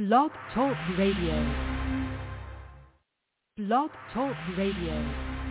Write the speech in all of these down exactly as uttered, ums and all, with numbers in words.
Blog Talk Radio. Blog Talk Radio.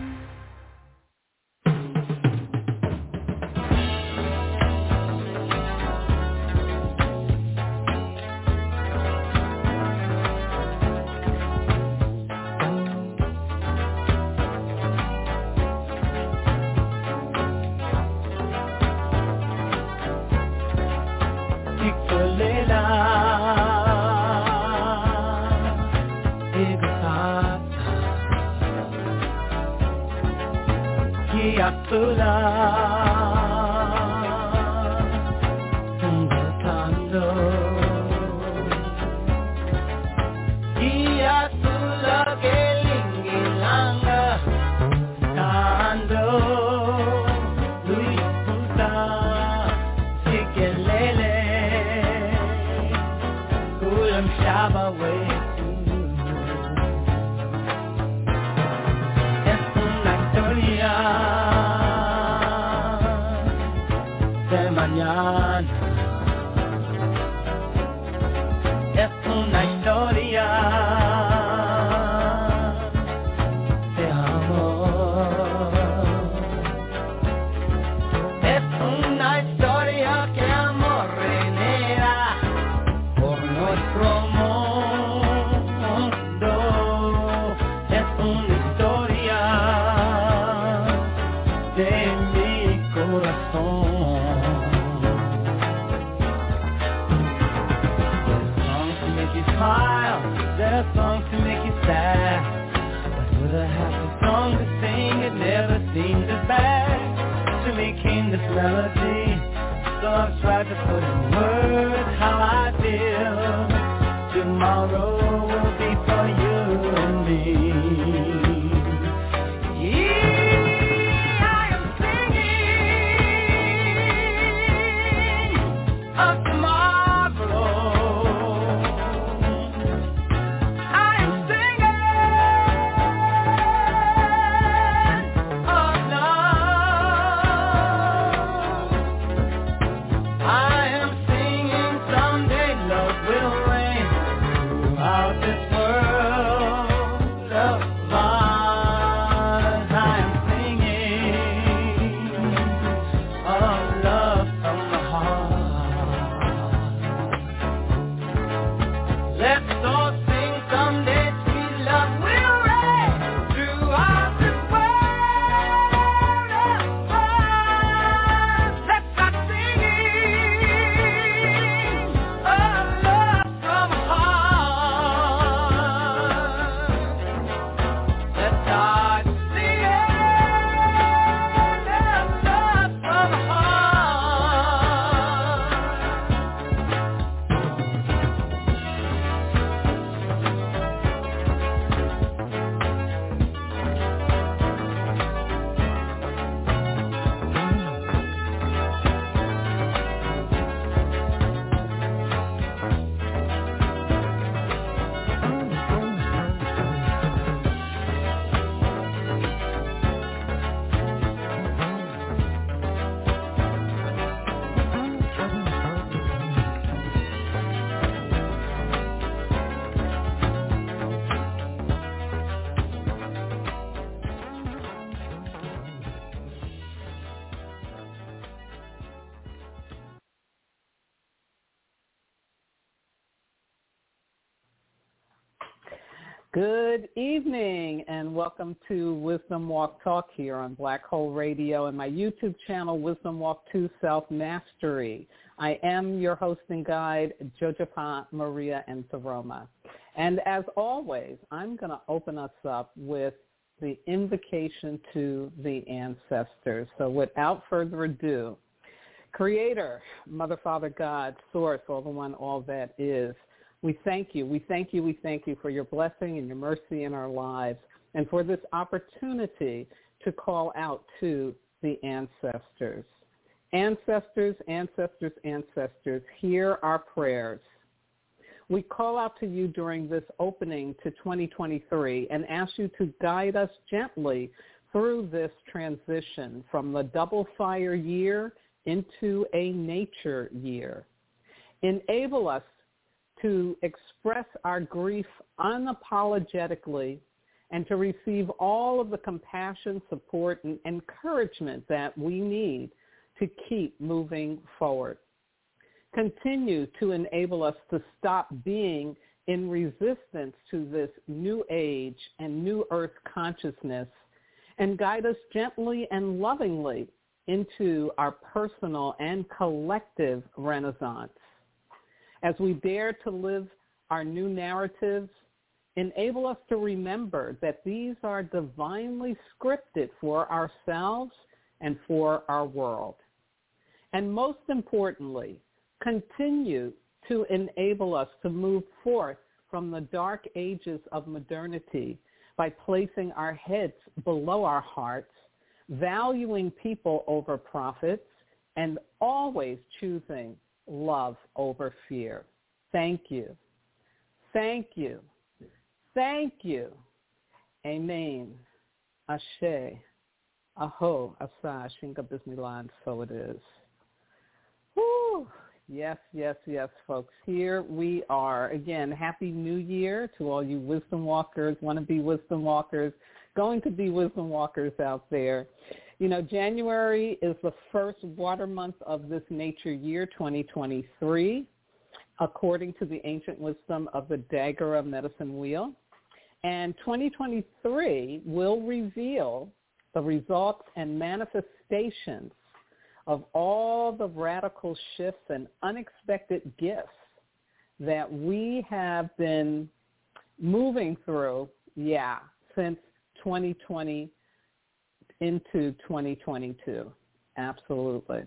Good evening and welcome to Wisdom Walk Talk here on Black Hole Radio and my YouTube channel, Wisdom Walk two Self-Mastery. I am your host and guide, Jojapa Maria Ntoroma. And as always, I'm going to open us up with the invocation to the ancestors. So without further ado, Creator, Mother, Father, God, Source, all the one, all that is, we thank you. We thank you. We thank you for your blessing and your mercy in our lives and for this opportunity to call out to the ancestors. Ancestors, ancestors, ancestors, hear our prayers. We call out to you during this opening to twenty twenty-three and ask you to guide us gently through this transition from the double fire year into a nature year. Enable us to express our grief unapologetically, and to receive all of the compassion, support, and encouragement that we need to keep moving forward. Continue to enable us to stop being in resistance to this new age and new earth consciousness, and guide us gently and lovingly into our personal and collective renaissance. As we dare to live our new narratives, enable us to remember that these are divinely scripted for ourselves and for our world. And most importantly, continue to enable us to move forth from the dark ages of modernity by placing our heads below our hearts, valuing people over profits, and always choosing love over fear. Thank you. Thank you. Thank you. Amen. Ashe. Aho. Asa. Shinga Bismillah. So it is. Woo. Yes, yes, yes, folks. Here we are. Again, Happy New Year to all you wisdom walkers, want-to-be wisdom walkers, going to be wisdom walkers out there. You know, January is the first water month of this nature year, twenty twenty-three, according to the ancient wisdom of the Dagara medicine wheel. And twenty twenty-three will reveal the results and manifestations of all the radical shifts and unexpected gifts that we have been moving through, yeah, since twenty twenty into twenty twenty-two. Absolutely.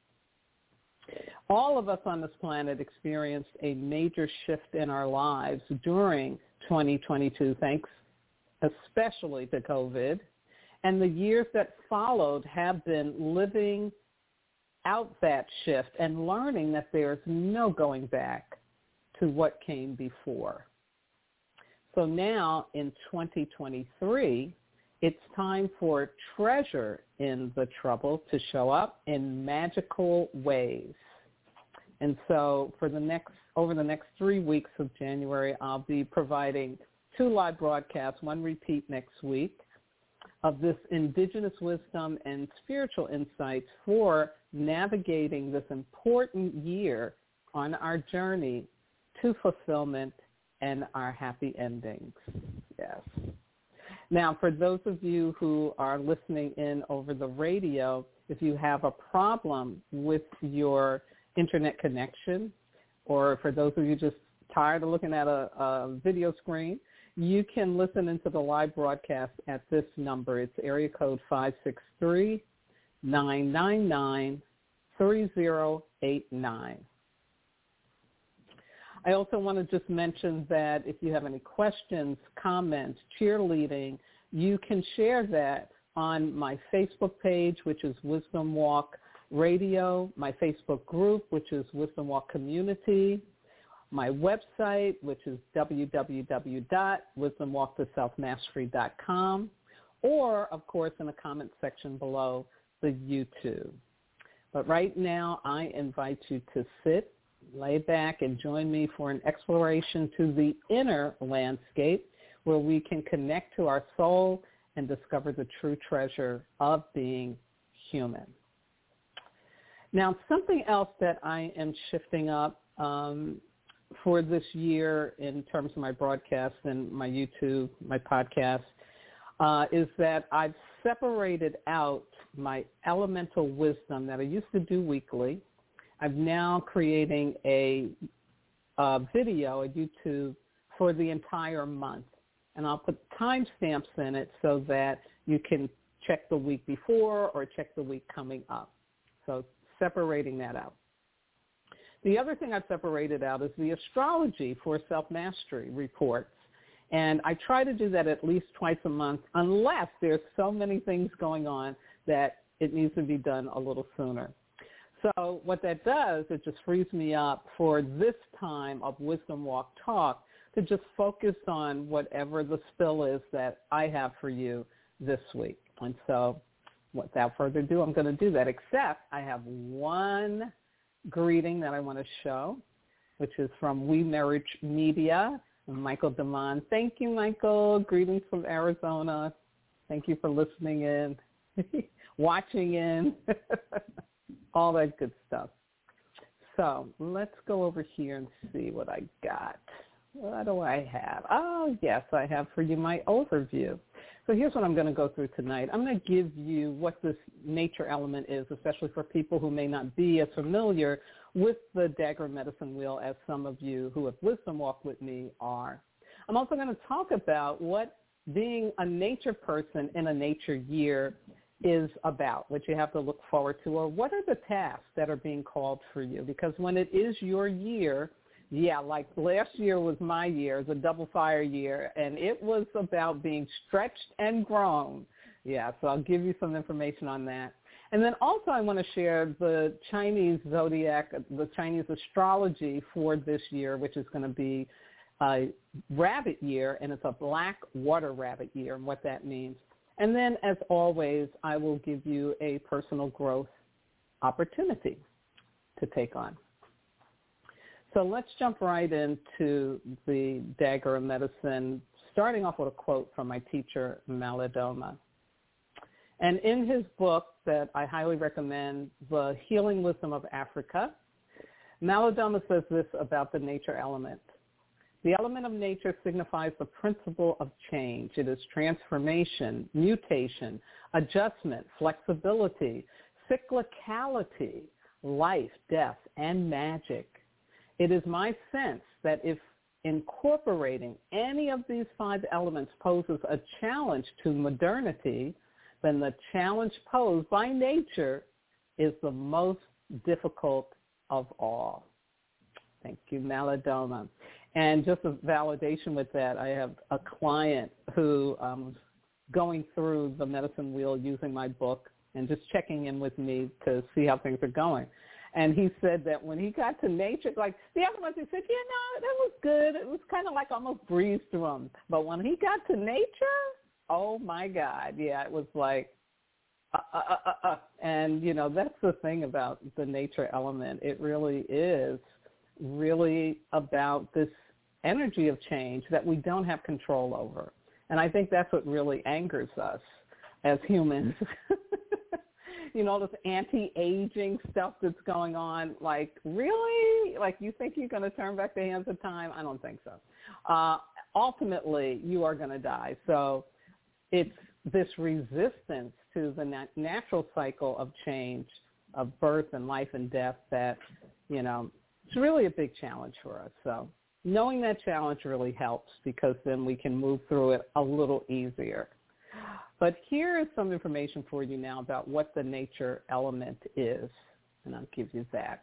All of us on this planet experienced a major shift in our lives during twenty twenty-two, thanks especially to COVID. And the years that followed have been living out that shift and learning that there's no going back to what came before. So now in twenty twenty-three, it's time for treasure in the trouble to show up in magical ways. And so for the next, over the next three weeks of January, I'll be providing two live broadcasts, one repeat next week, of this indigenous wisdom and spiritual insights for navigating this important year on our journey to fulfillment and our happy endings. Yes. Now, for those of you who are listening in over the radio, if you have a problem with your internet connection, or for those of you just tired of looking at a, a video screen, you can listen into the live broadcast at this number. It's area code five six three, nine nine nine, three zero eight nine. I also want to just mention that if you have any questions, comments, cheerleading, you can share that on my Facebook page, which is Wisdom Walk Radio, my Facebook group, which is Wisdom Walk Community, my website, which is w w w dot wisdom walk to self mastery dot com, or, of course, in the comment section below the YouTube. But right now, I invite you to sit, lay back, and join me for an exploration to the inner landscape where we can connect to our soul and discover the true treasure of being human. Now, something else that I am shifting up um, for this year in terms of my broadcasts and my YouTube, my podcast, uh, is that I've separated out my elemental wisdom that I used to do weekly. I'm now creating a, a video, a YouTube, for the entire month. And I'll put timestamps in it so that you can check the week before or check the week coming up. So separating that out. The other thing I've separated out is the astrology for self-mastery reports. And I try to do that at least twice a month unless there's so many things going on that it needs to be done a little sooner. So what that does, it just frees me up for this time of Wisdom Walk Talk to just focus on whatever the spill is that I have for you this week. And so without further ado, I'm going to do that, except I have one greeting that I want to show. which is from We Marriage Media, Michael DeMond. Thank you, Michael. Greetings from Arizona. Thank you for listening in, watching in, all that good stuff. So let's go over here and see what I got. What do I have? Oh, yes, I have for you my overview. So here's what I'm going to go through tonight. I'm going to give you what this nature element is, especially for people who may not be as familiar with the Dagara Medicine Wheel as some of you who have wisdom walk with me are. I'm also going to talk about what being a nature person in a nature year is about, what you have to look forward to, or what are the tasks that are being called for you. Because when it is your year, yeah, like last year was my year, it was a double fire year, and it was about being stretched and grown. Yeah, so I'll give you some information on that. And then also I want to share the Chinese zodiac, the Chinese astrology for this year, which is going to be a rabbit year, and it's a black water rabbit year, and what that means. And then, as always, I will give you a personal growth opportunity to take on. So let's jump right into the Dagara medicine, starting off with a quote from my teacher, Malidoma. And in his book that I highly recommend, The Healing Wisdom of Africa, Malidoma says this about the nature element. The element of nature signifies the principle of change. It is transformation, mutation, adjustment, flexibility, cyclicality, life, death, and magic. It is my sense that if incorporating any of these five elements poses a challenge to modernity, then the challenge posed by nature is the most difficult of all. Thank you, Malidoma. And just a validation with that, I have a client who um, was going through the medicine wheel using my book and just checking in with me to see how things are going. And he said that when he got to nature, like the other ones, he said, yeah, no, that was good. It was kind of like almost breezed through him. But when he got to nature, oh, my God, yeah, it was like, uh, uh, uh, uh. And, you know, that's the thing about the nature element. It really is really about this energy of change that we don't have control over. And I think that's what really angers us as humans. You know, this anti-aging stuff that's going on, like, really? Like, you think you're going to turn back the hands of time? I don't think so. Uh, ultimately, you are going to die. So it's this resistance to the nat- natural cycle of change, of birth and life and death that, you know, it's really a big challenge for us. So knowing that challenge really helps because then we can move through it a little easier. But here is some information for you now about what the nature element is, and I'll give you that.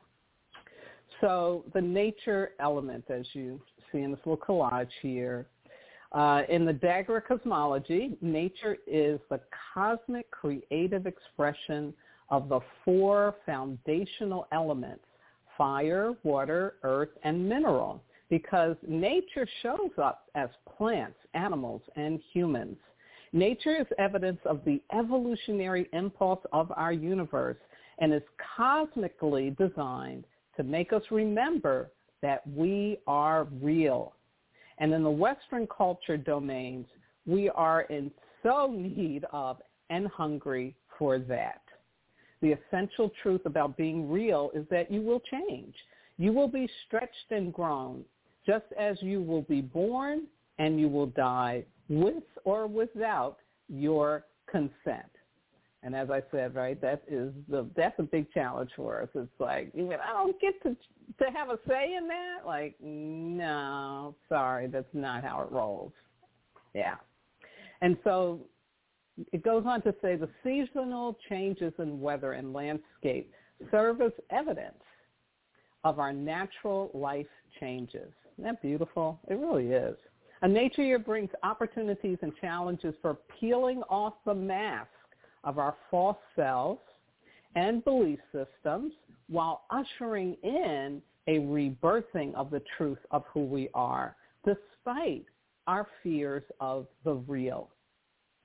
So the nature element, as you see in this little collage here, uh, in the Dagara cosmology, nature is the cosmic creative expression of the four foundational elements, fire, water, earth, and mineral, because nature shows up as plants, animals, and humans. Nature is evidence of the evolutionary impulse of our universe and is cosmically designed to make us remember that we are real. And in the Western culture domains, we are in so need of and hungry for that. The essential truth about being real is that you will change. You will be stretched and grown, just as you will be born and you will die with or without your consent. And as I said, right, that is the that's a big challenge for us. It's like, you mean, I don't get to to have a say in that? Like, no, sorry, that's not how it rolls. Yeah. And so it goes on to say the seasonal changes in weather and landscape serve as evidence of our natural life changes. Isn't that beautiful? It really is. A nature year brings opportunities and challenges for peeling off the mask of our false selves and belief systems while ushering in a rebirthing of the truth of who we are, despite our fears of the real.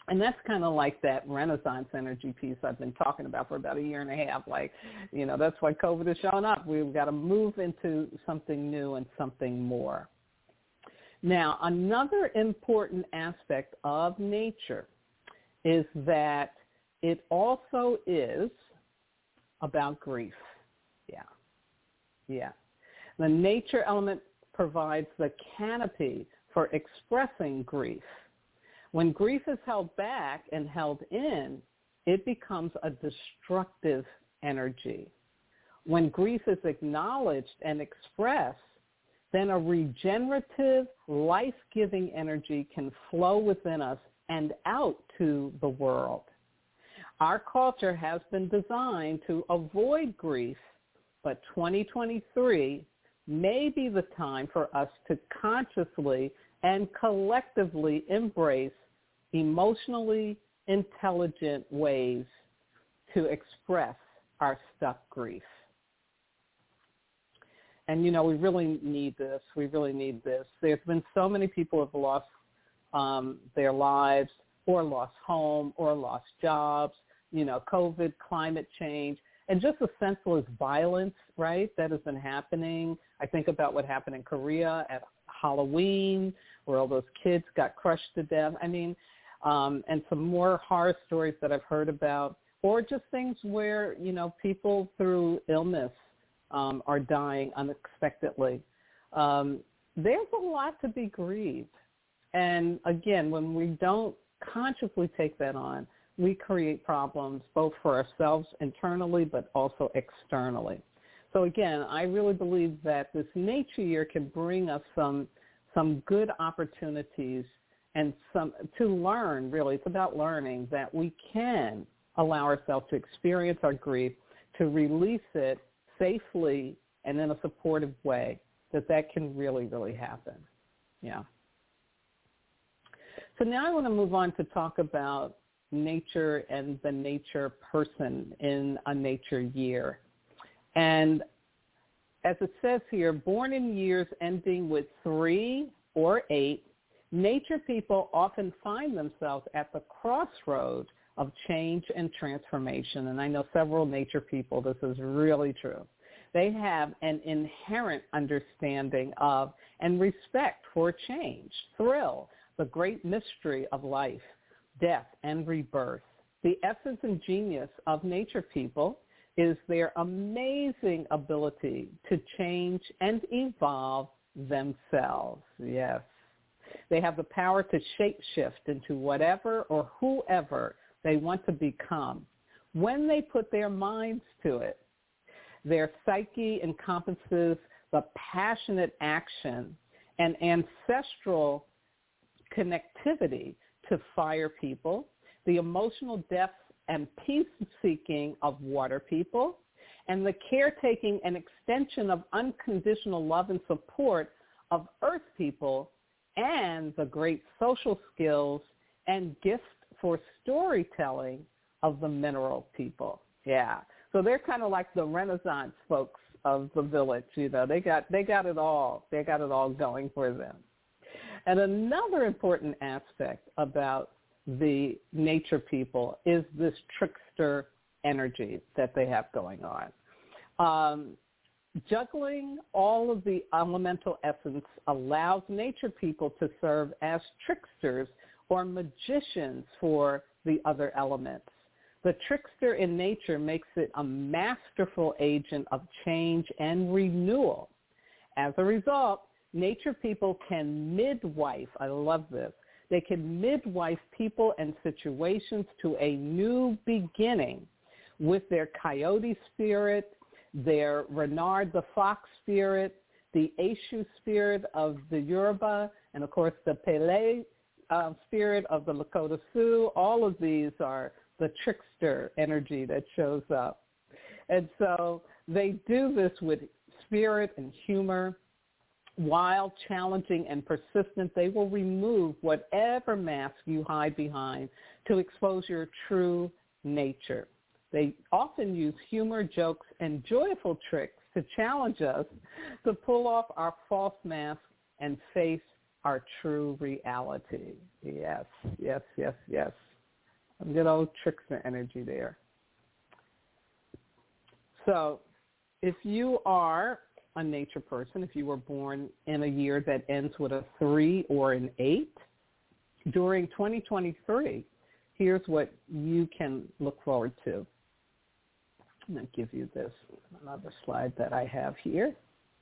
And that's kind of like that Renaissance energy piece I've been talking about for about a year and a half. Like, you know, that's why COVID is showing up. We've got to move into something new and something more. Now, another important aspect of nature is that it also is about grief. Yeah. Yeah. The nature element provides the canopy for expressing grief. When grief is held back and held in, it becomes a destructive energy. When grief is acknowledged and expressed, then a regenerative, life-giving energy can flow within us and out to the world. Our culture has been designed to avoid grief, but twenty twenty-three may be the time for us to consciously and collectively embrace emotionally intelligent ways to express our stuck grief. And, you know, we really need this. We really need this. There's been so many people who have lost um, their lives or lost home or lost jobs, you know, COVID, climate change, and just the senseless violence, right, that has been happening. I think about what happened in Korea at Halloween, where all those kids got crushed to death. I mean, um, and some more horror stories that I've heard about, or just things where, you know, people through illness um, are dying unexpectedly. Um, there's a lot to be grieved. And again, when we don't consciously take that on, we create problems both for ourselves internally, but also externally. So again, I really believe that this nature year can bring us some some good opportunities and some to learn, really. It's about learning that we can allow ourselves to experience our grief, to release it safely and in a supportive way, that that can really, really happen. Yeah. So now I want to move on to talk about nature and the nature person in a nature year. And as it says here, born in years ending with three or eight, nature people often find themselves at the crossroads of change and transformation. And I know several nature people, this is really true. They have an inherent understanding of and respect for change, thrill, the great mystery of life, death, and rebirth. The essence and genius of nature people is their amazing ability to change and evolve themselves. Yes. They have the power to shape-shift into whatever or whoever they want to become when they put their minds to it. Their psyche encompasses the passionate action and ancestral connectivity to fire people, the emotional depth and peace-seeking of water people, and the caretaking and extension of unconditional love and support of earth people, and the great social skills and gift for storytelling of the mineral people. Yeah. So they're kind of like the Renaissance folks of the village, you know. They got they got it all. They got it all going for them. And another important aspect about the nature people is this trickster energy that they have going on. Um, juggling all of the elemental essence allows nature people to serve as tricksters or magicians for the other elements. The trickster in nature makes it a masterful agent of change and renewal. As a result, nature people can midwife, I love this, they can midwife people and situations to a new beginning with their coyote spirit, their Renard the fox spirit, the Eshu spirit of the Yoruba, and of course the Pele uh, spirit of the Lakota Sioux. All of these are the trickster energy that shows up. And so they do this with spirit and humor. While challenging and persistent, they will remove whatever mask you hide behind to expose your true nature. They often use humor, jokes, and joyful tricks to challenge us to pull off our false mask and face our true reality. Yes, yes, yes, yes. Some good old trickster energy there. So if you are a nature person, if you were born in a year that ends with a three or an eight, during twenty twenty-three, here's what you can look forward to. I'm going to give you this, another slide that I have here.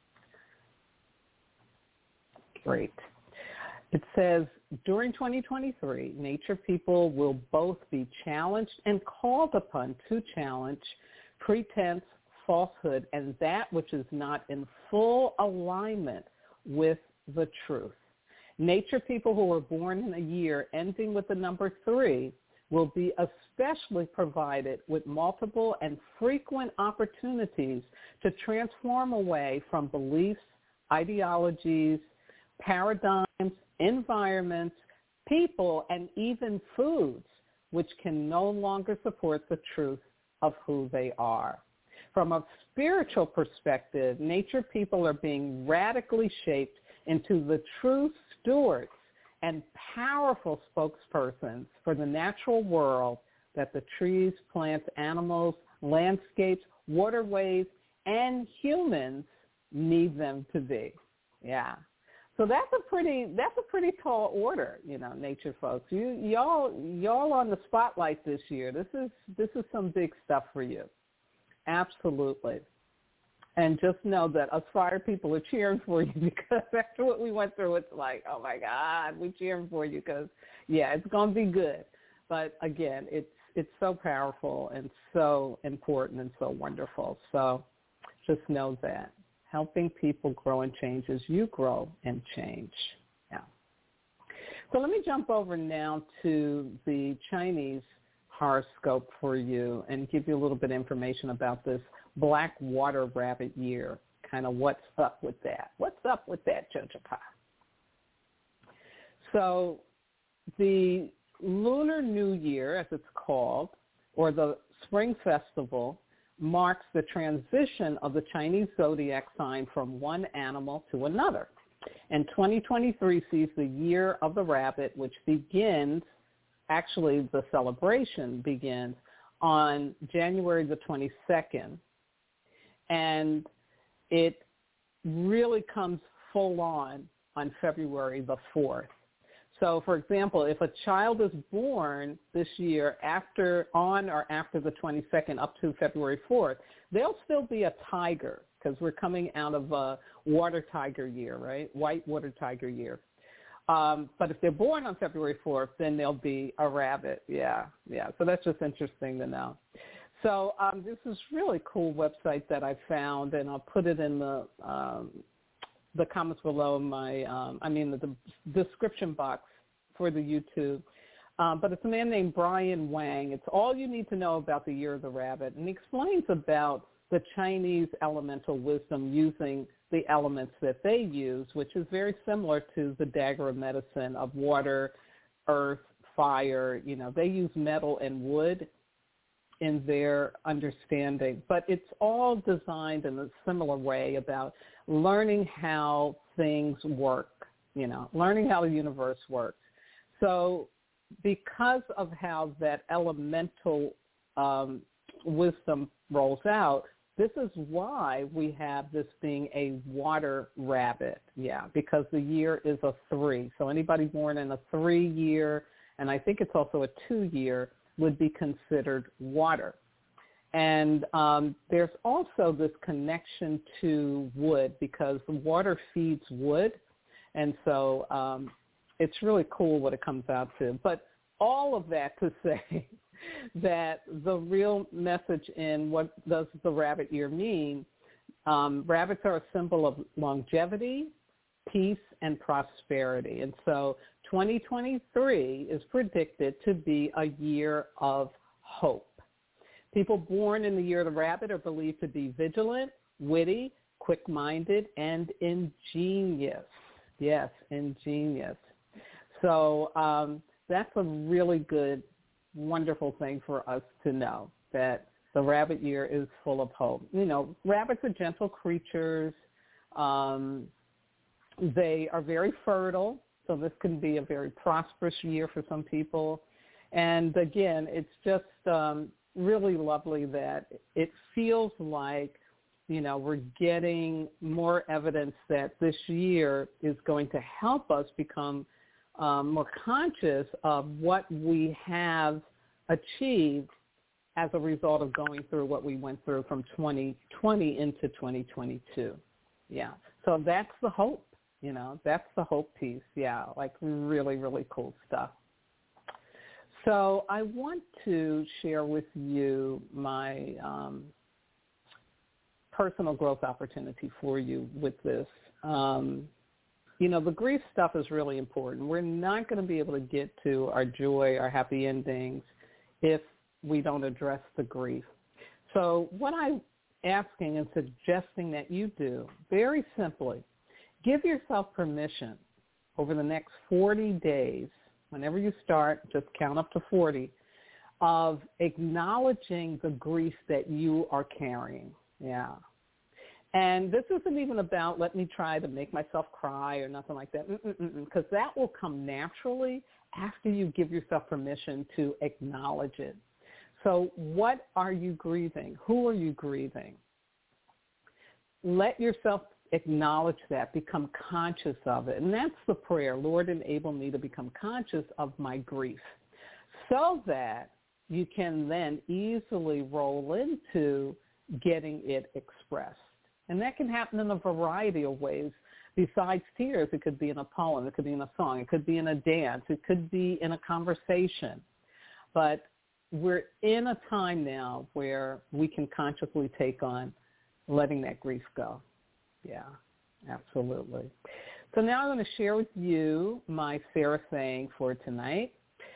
Great. It says, during twenty twenty-three, nature people will both be challenged and called upon to challenge pretense, falsehood, and that which is not in full alignment with the truth. Nature people who were born in a year ending with the number three will be especially provided with multiple and frequent opportunities to transform away from beliefs, ideologies, paradigms, environments, people, and even foods which can no longer support the truth of who they are. From a spiritual perspective, nature people are being radically shaped into the true stewards and powerful spokespersons for the natural world that the trees, plants, animals, landscapes, waterways, and humans need them to be. Yeah. So that's a pretty that's a pretty tall order, you know, nature folks. You y'all y'all on the spotlight this year. This is this is some big stuff for you. Absolutely. And just know that us fire people are cheering for you, because after what we went through, it's like, oh, my God, we're cheering for you because, yeah, it's going to be good. But, again, it's it's so powerful and so important and so wonderful. So just know that. Helping people grow and change as you grow and change. Yeah. So let me jump over now to the Chinese horoscope for you and give you a little bit of information about this Black Water Rabbit year. Kind of what's up with that? What's up with that, Jojo Pa? So the Lunar New Year, as it's called, or the Spring Festival, marks the transition of the Chinese zodiac sign from one animal to another. And twenty twenty-three sees the year of the rabbit, which begins, actually the celebration begins on January the twenty-second. And it really comes full on on February the fourth. So, for example, if a child is born this year after, on or after the twenty-second up to February fourth, they'll still be a tiger, because we're coming out of a water tiger year, right? White water tiger year. Um, but if they're born on February fourth, then they'll be a rabbit. Yeah, yeah. So that's just interesting to know. So um, this is really cool website that I found, and I'll put it in the um, the comments below my, um, I mean, the, the description box for the YouTube. Um, but it's a man named Brian Wang. It's all you need to know about the Year of the Rabbit, and he explains about the Chinese elemental wisdom using the elements that they use, which is very similar to the dagger of medicine of water, earth, fire. You know, they use metal and wood in their understanding, but it's all designed in a similar way about learning how things work, you know, learning how the universe works. So because of how that elemental um, wisdom rolls out, this is why we have this being a water rabbit, yeah, because the year is a three. So anybody born in a three year, and I think it's also a two year, would be considered water. And um, there's also this connection to wood, because water feeds wood. And so um, it's really cool what it comes out to. But all of that to say that the real message in what does the rabbit year mean, um, rabbits are a symbol of longevity, peace, and prosperity. And so twenty twenty-three is predicted to be a year of hope. People born in the year of the rabbit are believed to be vigilant, witty, quick-minded, and ingenious. Yes, ingenious. So um, that's a really good, wonderful thing for us to know, that the rabbit year is full of hope. You know, rabbits are gentle creatures. Um, they are very fertile, so this can be a very prosperous year for some people. And again, it's just um, really lovely that it feels like, you know, we're getting more evidence that this year is going to help us become um, more conscious of what we have achieved as a result of going through what we went through from twenty twenty into twenty twenty-two. Yeah. So that's the hope, you know, that's the hope piece. Yeah, like really, really cool stuff. So I want to share with you my um, personal growth opportunity for you with this. Um, you know, the grief stuff is really important. We're not going to be able to get to our joy, our happy endings, if we don't address the grief. So what I'm asking and suggesting that you do, very simply, give yourself permission over the next forty days, whenever you start, just count up to forty, of acknowledging the grief that you are carrying. Yeah. And this isn't even about let me try to make myself cry or nothing like that, because that will come naturally after you give yourself permission to acknowledge it. So what are you grieving? Who are you grieving? Let yourself acknowledge that, become conscious of it. And that's the prayer, Lord, enable me to become conscious of my grief, so that you can then easily roll into getting it expressed. And that can happen in a variety of ways. Besides tears, it could be in a poem, it could be in a song, it could be in a dance, it could be in a conversation. But we're in a time now where we can consciously take on letting that grief go. Yeah, absolutely. So now I'm going to share with you my Sarah saying for tonight.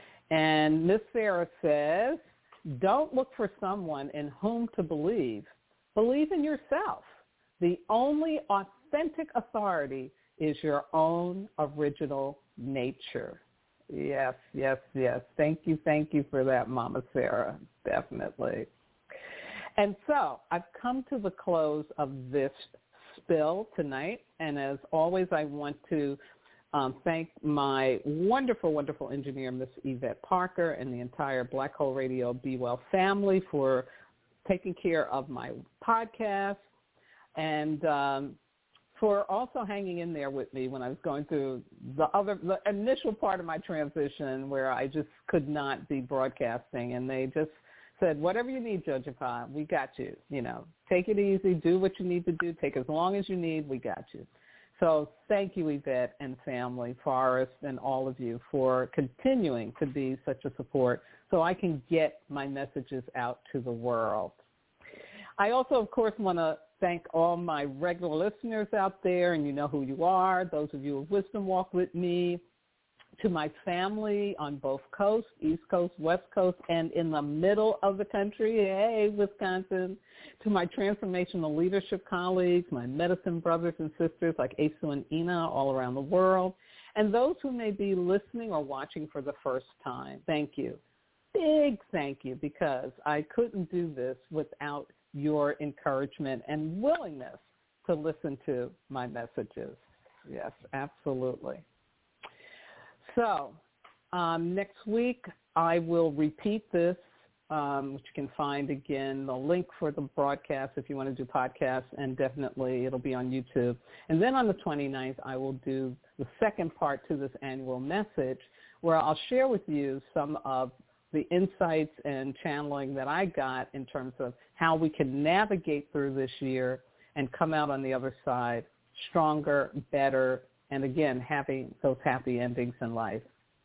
And Miss Sarah says, don't look for someone in whom to believe. Believe in yourself. The only authentic authority is your own original nature. Yes, yes, yes. Thank you, thank you for that, Mama Sarah, definitely. And so I've come to the close of this spill tonight, and as always, I want to um, thank my wonderful, wonderful engineer, Miss Yvette Parker, and the entire Black Hole Radio Be Well family for taking care of my podcast, and um, for also hanging in there with me when I was going through the other, the initial part of my transition where I just could not be broadcasting, and they just said, whatever you need, Jojapah, we got you. You know, take it easy, do what you need to do, take as long as you need, we got you. So thank you, Yvette and family, Forrest, and all of you for continuing to be such a support so I can get my messages out to the world. I also, of course, want to thank all my regular listeners out there, and you know who you are, those of you who Wisdom Walk with me, to my family on both coasts, East Coast, West Coast, and in the middle of the country, hey, Wisconsin, to my transformational leadership colleagues, my medicine brothers and sisters like Asu and Ina all around the world, and those who may be listening or watching for the first time. Thank you. Big thank you, because I couldn't do this without your encouragement and willingness to listen to my messages. Yes, absolutely. So um, next week, I will repeat this, um, which you can find, again, the link for the broadcast if you want to do podcasts, and definitely it'll be on YouTube. And then on the twenty-ninth, I will do the second part to this annual message, where I'll share with you some of the insights and channeling that I got in terms of how we can navigate through this year and come out on the other side stronger, better, and again, having those happy endings in life.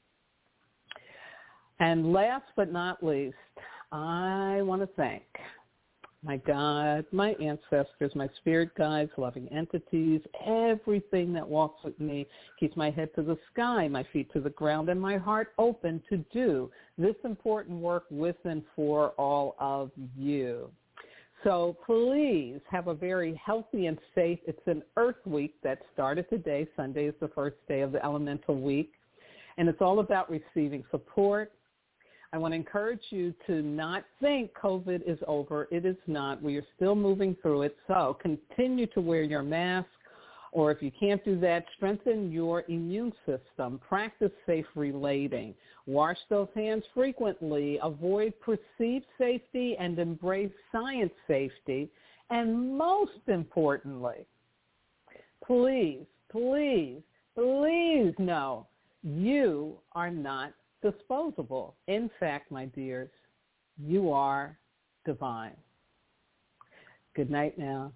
And last but not least, I want to thank my God, my ancestors, my spirit guides, loving entities, everything that walks with me, keeps my head to the sky, my feet to the ground, and my heart open to do this important work with and for all of you. So please have a very healthy and safe, it's an Earth Week that started today. Sunday is the first day of the Elemental Week, and it's all about receiving support. I want to encourage you to not think COVID is over. It is not. We are still moving through it. So continue to wear your mask. Or if you can't do that, strengthen your immune system. Practice safe relating. Wash those hands frequently. Avoid perceived safety and embrace science safety. And most importantly, please, please, please know you are not disposable. In fact, my dears, you are divine. Good night now.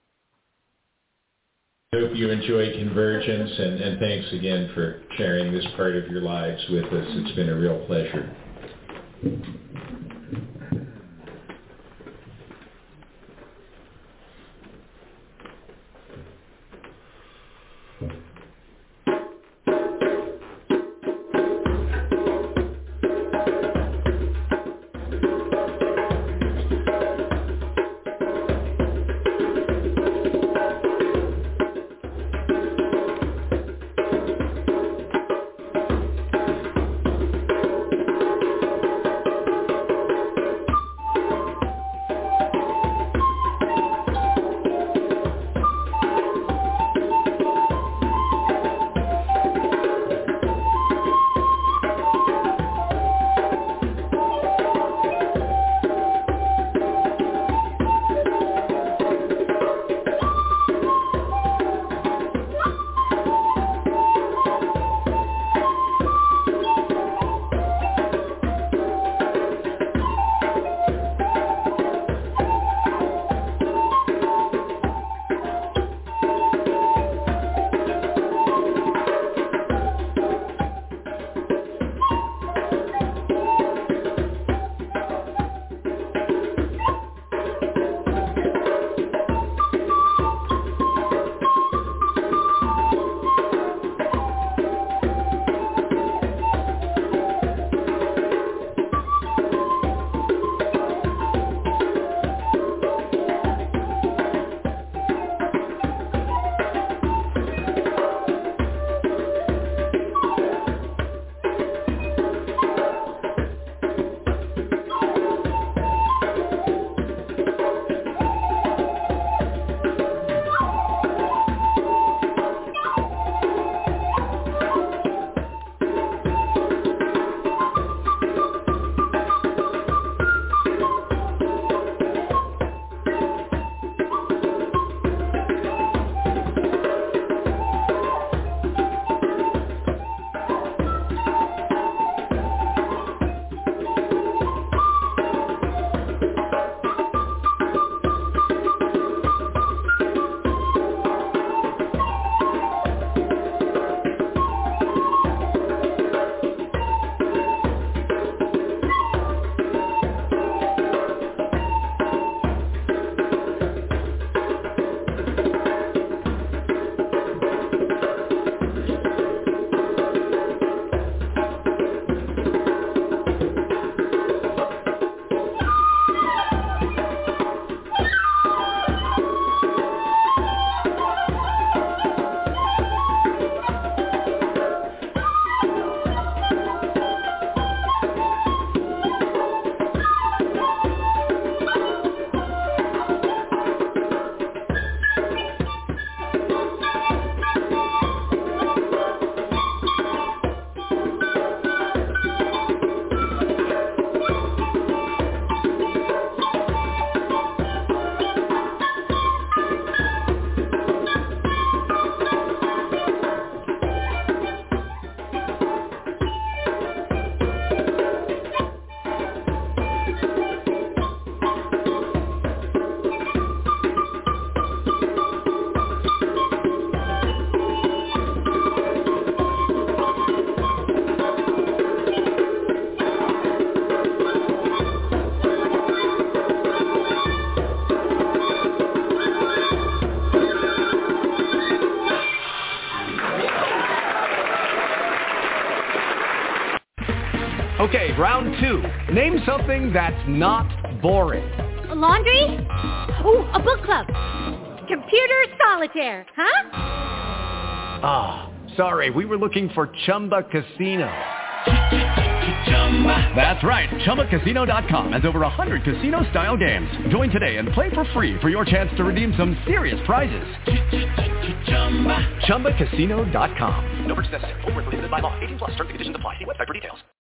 I hope you enjoyed Convergence, and, and thanks again for sharing this part of your lives with us. It's been a real pleasure. Okay, round two. Name something that's not boring. A laundry? Ooh, a book club. Computer solitaire, huh? Ah, oh, sorry, we were looking for Chumba Casino. That's right. Chumba Casino dot com has over one hundred casino-style games. Join today and play for free for your chance to redeem some serious prizes. Chumba Casino dot com. No purchase necessary. Void where prohibited by law. eighteen plus. Terms and conditions apply. See website for details.